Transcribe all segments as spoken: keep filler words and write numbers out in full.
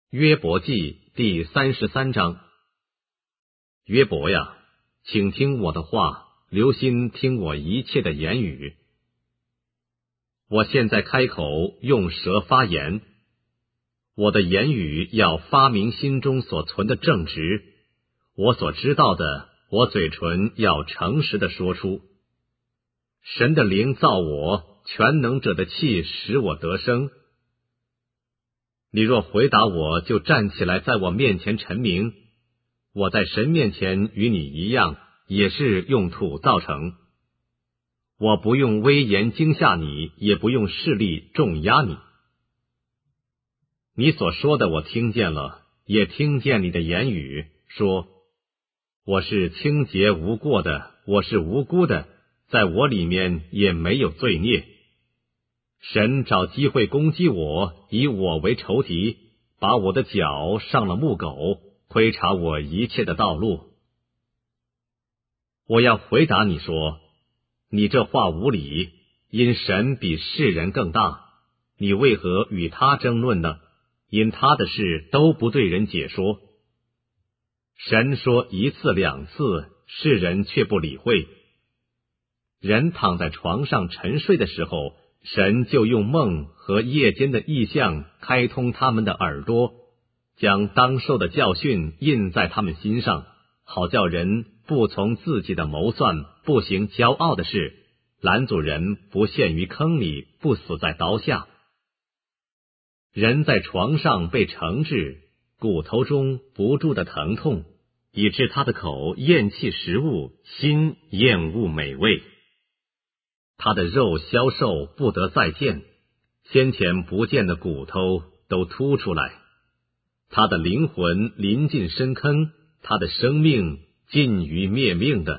约伯记第三十三章。约伯呀，请听我的话，留心听我一切的言语。我现在开口用舌发言，我的言语要发明心中所存的正直，我所知道的，我嘴唇要诚实的说出。神的灵造我，全能者的气使我得生。你若回答我，就站起来在我面前陈明，我在神面前与你一样，也是用土造成。我不用威严惊吓你，也不用势力重压你。你所说的我听见了，也听见你的言语，说我是清洁无过的，我是无辜的，在我里面也没有罪孽。神找机会攻击我，以我为仇敌，把我的脚上了木狗，窥察我一切的道路。我要回答你说，你这话无理，因神比世人更大，你为何与他争论呢？因他的事都不对人解说。神说一次两次，世人却不理会。人躺在床上沉睡的时候，神就用梦和夜间的异象开通他们的耳朵，将当受的教训印在他们心上，好叫人不从自己的谋算，不行骄傲的事，拦阻人不陷于坑里，不死在刀下。人在床上被惩治，骨头中不住的疼痛，以致他的口厌弃食物，心厌恶美味。他的肉消瘦不得再见，先前不见的骨头都凸出来。他的灵魂临近深坑，他的生命近于灭命的。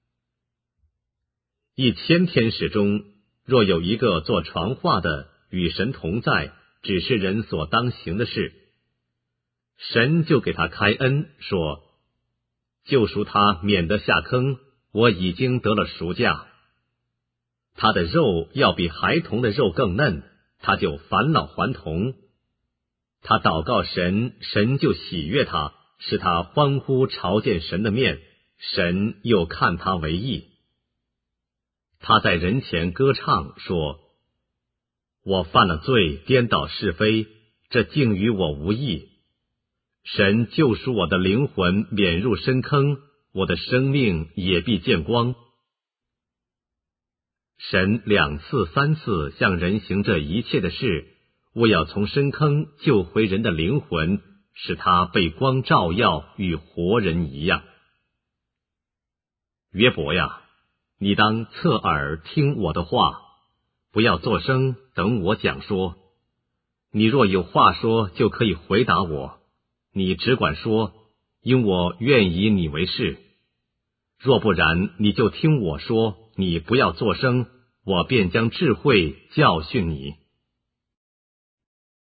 一千天使中，若有一个做传话的与神同在，只是人所当行的事，神就给他开恩，说救赎他免得下坑，我已经得了赎价。他的肉要比孩童的肉更嫩，他就返老还童。他祷告神，神就喜悦他，使他欢呼朝见神的面，神又看他为义。他在人前歌唱，说我犯了罪，颠倒是非，这竟与我无益。神救赎我的灵魂免入深坑，我的生命也必见光。神两次三次向人行这一切的事，为要从深坑救回人的灵魂，使他被光照耀，与活人一样。约伯呀，你当侧耳听我的话，不要作声，等我讲说。你若有话说，就可以回答我，你只管说，因我愿以你为是。若不然，你就听我说，你不要作声，我便将智慧教训你。